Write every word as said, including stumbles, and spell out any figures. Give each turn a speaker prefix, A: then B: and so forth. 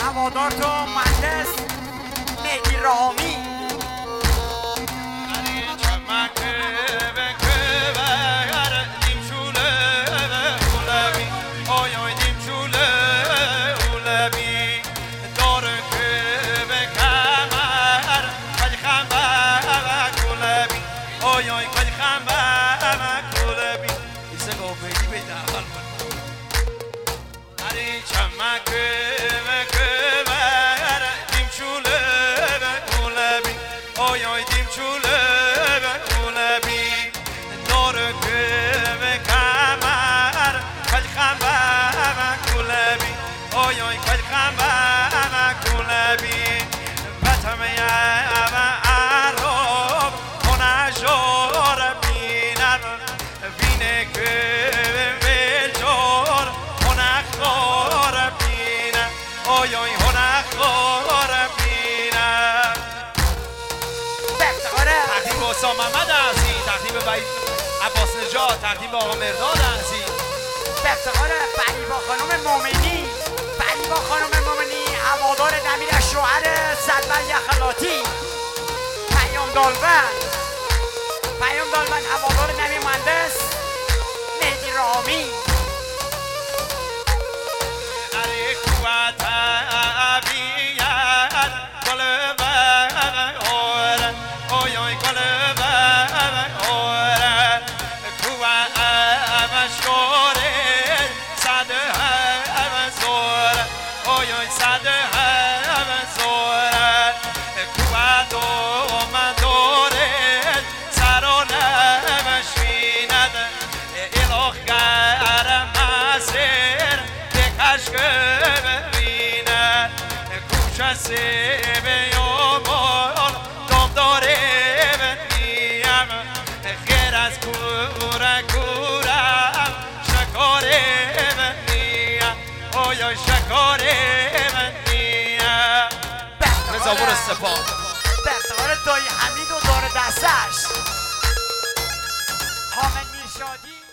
A: هوادار تو مهندس مهدی رامی
B: محمد عزیز تقدیم وحید عباس نژاد تقدیم آقا مرداد عزیز
A: به افتخار فریبا خانم مومنی فریبا خانم مومنی هوادار نمیر شوهر صدبر یخلاتی پیام دالبن پیام دالبن هوادار نمیر مهندس مهدی رامی
C: سیبه یا بال دام داره بنیم غیر از کوره کورم شکاره بنیم آیا شکاره بنیم
B: رضاور استفاد
A: به افتخار دایی حمید و دار دستش حامد میرشادی